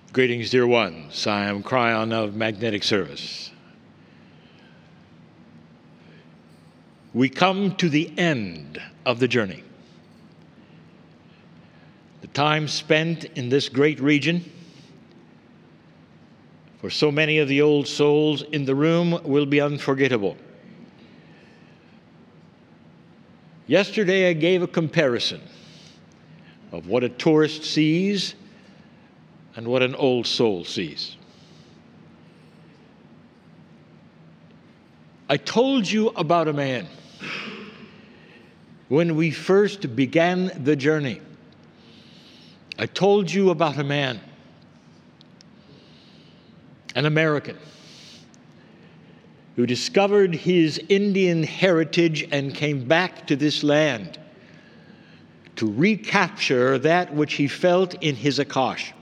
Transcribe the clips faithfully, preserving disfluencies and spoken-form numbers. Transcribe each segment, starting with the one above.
Greetings, dear ones. I am Cryon of Magnetic Service. We come to the end of the journey. The time spent in this great region for so many of the old souls in the room will be unforgettable. Yesterday I gave a comparison of what a tourist sees and what an old soul sees. I told you about a man when we first began the journey. I told you about a man, an American, who discovered his Indian heritage and came back to this land to recapture that which he felt in his Akash.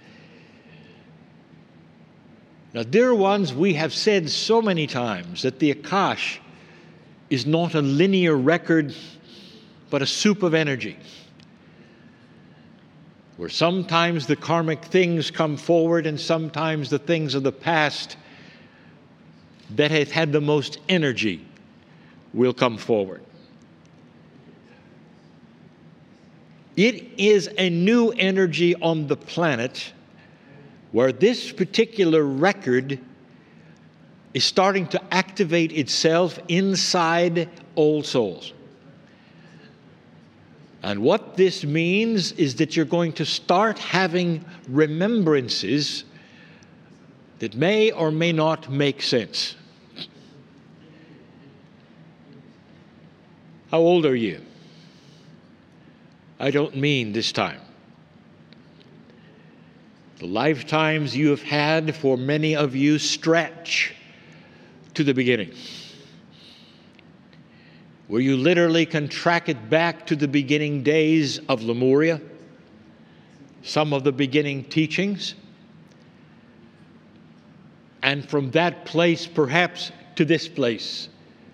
Now, dear ones, we have said so many times that the Akash is not a linear record, but a soup of energy, where sometimes the karmic things come forward and sometimes the things of the past that have had the most energy will come forward. It is a new energy on the planet where this particular record is starting to activate itself inside old souls. And what this means is that you're going to start having remembrances that may or may not make sense. How old are you? I don't mean this time. The lifetimes you have had for many of you stretch to the beginning, where you literally can track it back to the beginning days of Lemuria, some of the beginning teachings, and from that place perhaps to this place.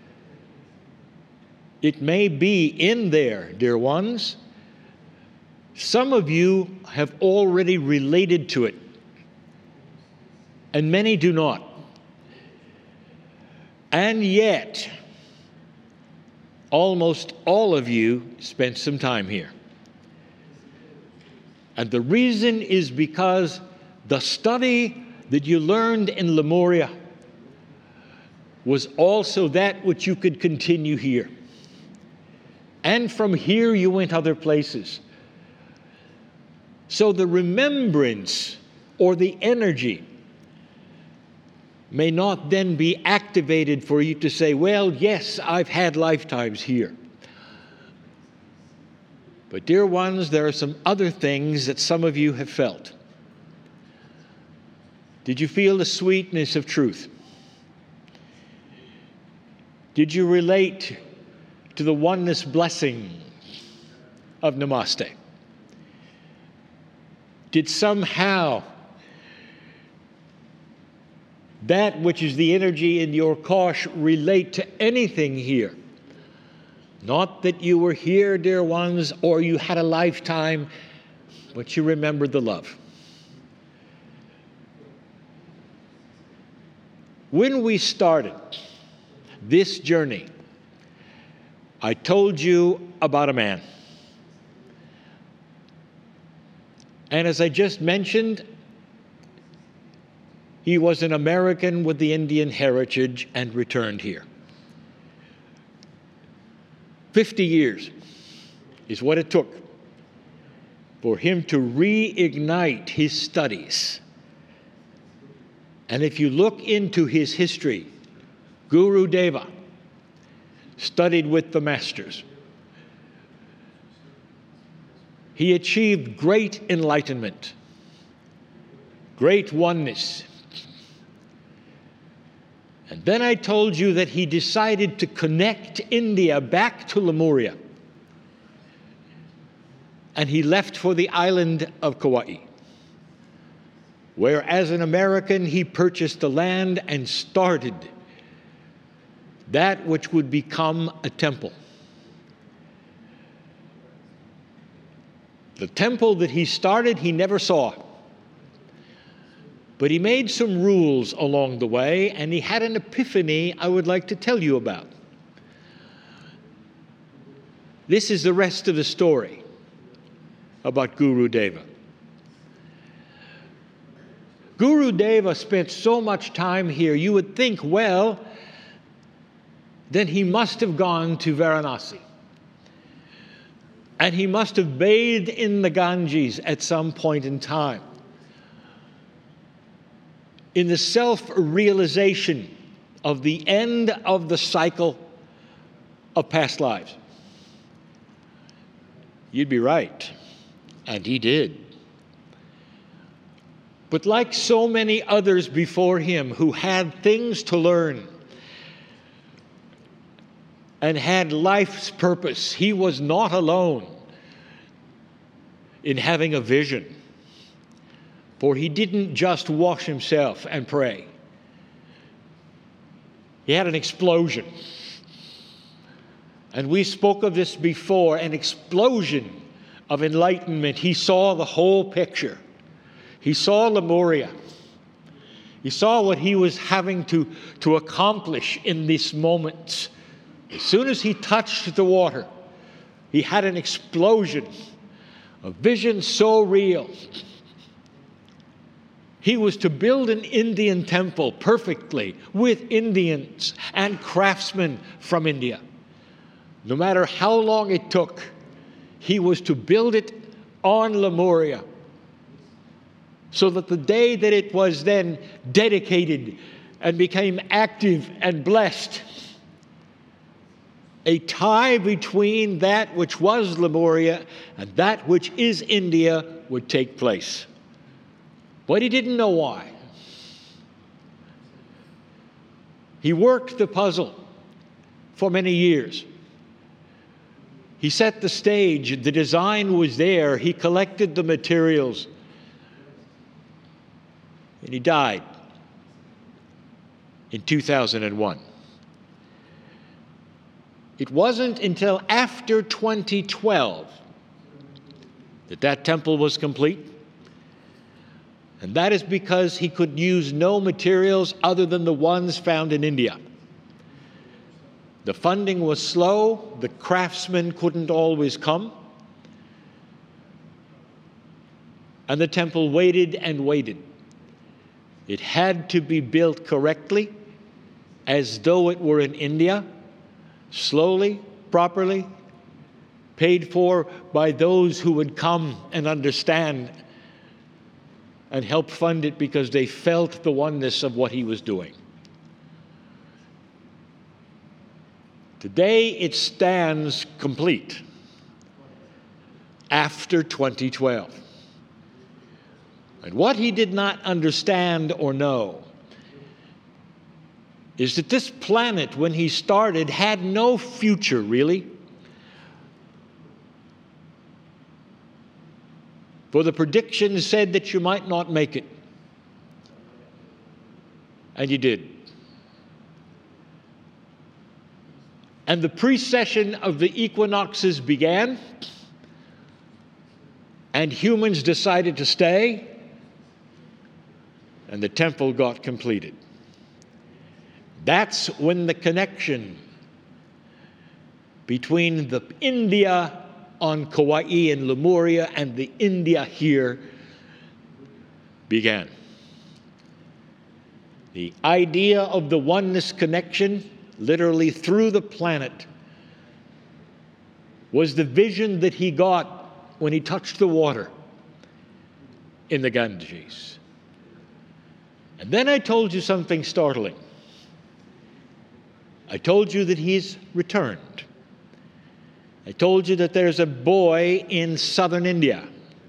It may be in there, dear ones. Some of you have already related to it, and many do not. And yet, almost all of you spent some time here. And the reason is because the study that you learned in Lemuria was also that which you could continue here. And from here you went other places. So the remembrance or the energy may not then be activated for you to say, well, yes, I've had lifetimes here. But dear ones, there are some other things that some of you have felt. Did you feel the sweetness of truth? Did you relate to the oneness blessing of Namaste? Did somehow that which is the energy in your Kosh relate to anything here? Not that you were here, dear ones, or you had a lifetime, but you remembered the love. When we started this journey, I told you about a man. And as I just mentioned, he was an American with the Indian heritage and returned here. Fifty years is what it took for him to reignite his studies. And if you look into his history, Guru Deva studied with the masters. He achieved great enlightenment, great oneness. And then I told you that he decided to connect India back to Lemuria. And he left for the island of Kauai, where as an American he purchased the land and started that which would become a temple. The temple that he started, he never saw. But he made some rules along the way, and he had an epiphany I would like to tell you about. This is the rest of the story about Guru Deva. Guru Deva spent so much time here, you would think, well, then he must have gone to Varanasi. And he must have bathed in the Ganges at some point in time, in the self-realization of the end of the cycle of past lives. You'd be right, and he did. But like so many others before him who had things to learn and had life's purpose, he was not alone in having a vision. For he didn't just wash himself and pray. He had an explosion. And we spoke of this before, an explosion of enlightenment. He saw the whole picture. He saw Lemuria. He saw what he was having to, to accomplish in this moment. As soon as he touched the water, he had an explosion, a vision so real. He was to build an Indian temple perfectly with Indians and craftsmen from India. No matter how long it took, he was to build it on Lemuria, so that the day that it was then dedicated and became active and blessed, a tie between that which was Lemuria and that which is India would take place. But he didn't know why. He worked the puzzle for many years. He set the stage. The design was there. He collected the materials. And he died in two thousand one. It wasn't until after twenty twelve that that temple was complete. And that is because he could use no materials other than the ones found in India. The funding was slow. The craftsmen couldn't always come. And the temple waited and waited. It had to be built correctly, as though it were in India, slowly, properly, paid for by those who would come and understand and help fund it because they felt the oneness of what he was doing. Today it stands complete after twenty twelve. And what he did not understand or know is that this planet, when he started, had no future, really. For the predictions said that you might not make it. And you did. And the precession of the equinoxes began, and humans decided to stay, and the temple got completed. That's when the connection between the India on Kauai and Lemuria and the India here began. The idea of the oneness connection, literally through the planet, was the vision that he got when he touched the water in the Ganges. And then I told you something startling. I told you that he's returned. I told you that there's a boy in southern India.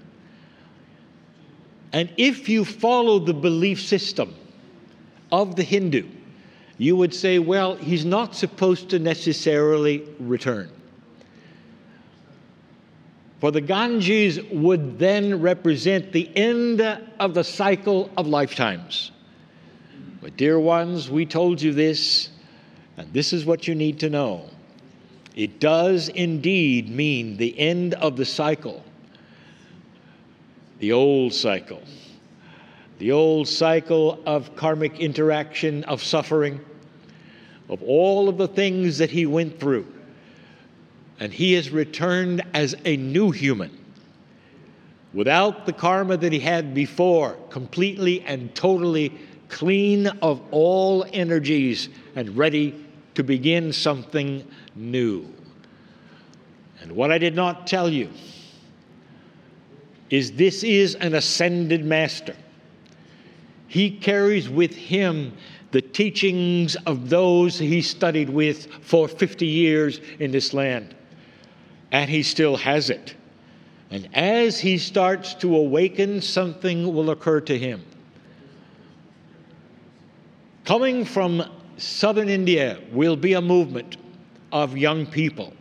And if you follow the belief system of the Hindu, you would say, well, he's not supposed to necessarily return. For the Ganges would then represent the end of the cycle of lifetimes. But dear ones, we told you this, and this is what you need to know. It does indeed mean the end of the cycle, the old cycle, the old cycle of karmic interaction, of suffering, of all of the things that he went through. And he has returned as a new human, without the karma that he had before, completely and totally clean of all energies and ready to begin something new. And what I did not tell you is this is an ascended master. He carries with him the teachings of those he studied with for fifty years in this land. And he still has it. And as he starts to awaken, something will occur to him. Coming from southern India will be a movement of young people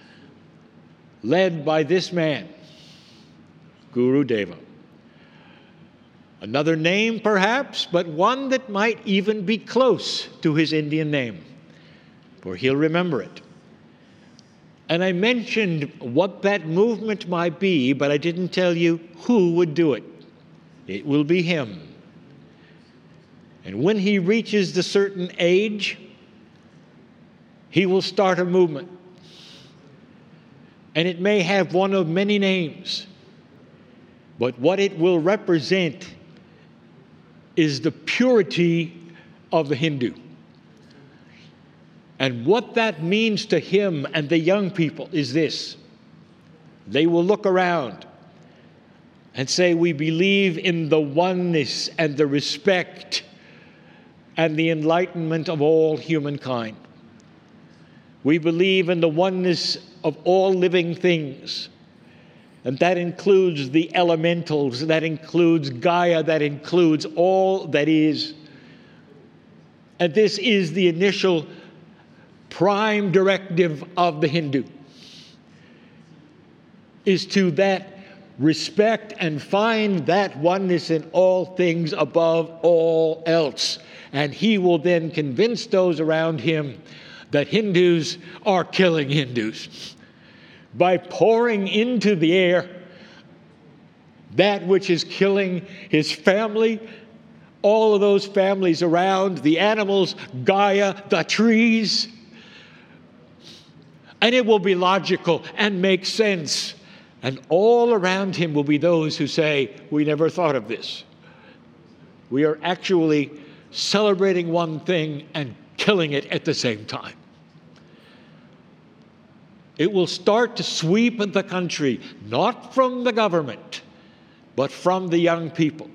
led by this man, Guru Deva. Another name, perhaps, but one that might even be close to his Indian name, for he'll remember it. And I mentioned what that movement might be, but I didn't tell you who would do it. It will be him. And when he reaches the certain age, he will start a movement. And it may have one of many names, but what it will represent is the purity of the Hindu. And what that means to him and the young people is this. They will look around and say, we believe in the oneness and the respect and the enlightenment of all humankind. We believe in the oneness of all living things. And that includes the elementals, that includes Gaia, that includes all that is. And this is the initial prime directive of the Hindu, is to that respect and find that oneness in all things above all else. And he will then convince those around him that Hindus are killing Hindus by pouring into the air that which is killing his family, all of those families around, the animals, Gaia, the trees. And it will be logical and make sense. And all around him will be those who say, we never thought of this. We are actually celebrating one thing and killing it at the same time. It will start to sweep the country, not from the government, but from the young people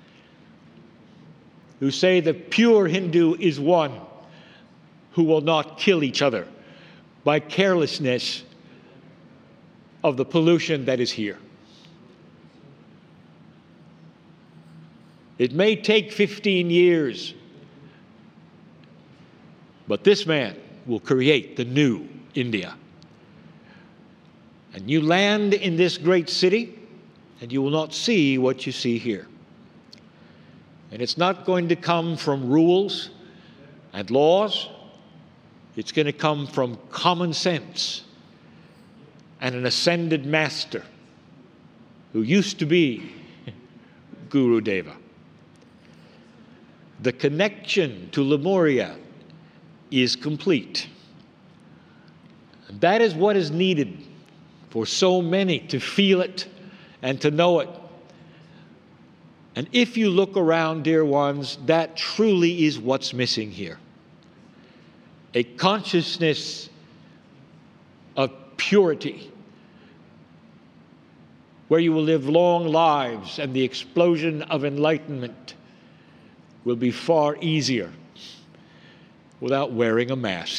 who say the pure Hindu is one who will not kill each other by carelessness of the pollution that is here. It may take fifteen years, but this man will create the new India. And you land in this great city, and you will not see what you see here. And it's not going to come from rules and laws. It's going to come from common sense and an ascended master who used to be Guru Deva. The connection to Lemuria is complete. And that is what is needed for so many to feel it and to know it. And if you look around, dear ones, that truly is what's missing here. A consciousness of purity, where you will live long lives and the explosion of enlightenment will be far easier without wearing a mask.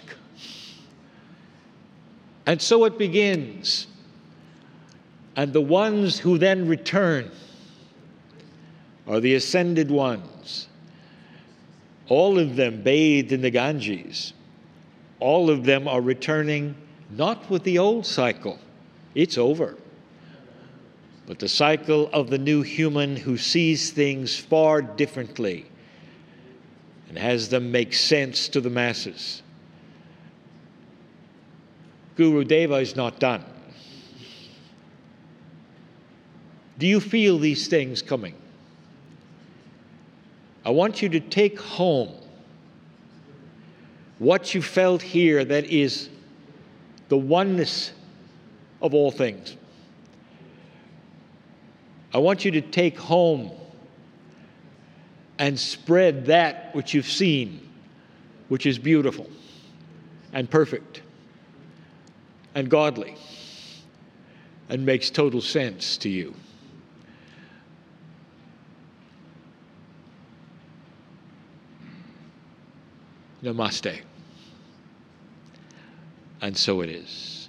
And so it begins. And the ones who then return are the ascended ones. All of them bathed in the Ganges. All of them are returning not with the old cycle. It's over. But the cycle of the new human who sees things far differently and has them make sense to the masses. Guru Deva is not done. Do you feel these things coming? I want you to take home what you felt here that is the oneness of all things. I want you to take home and spread that which you've seen, which is beautiful and perfect and godly and makes total sense to you. Namaste. And so it is.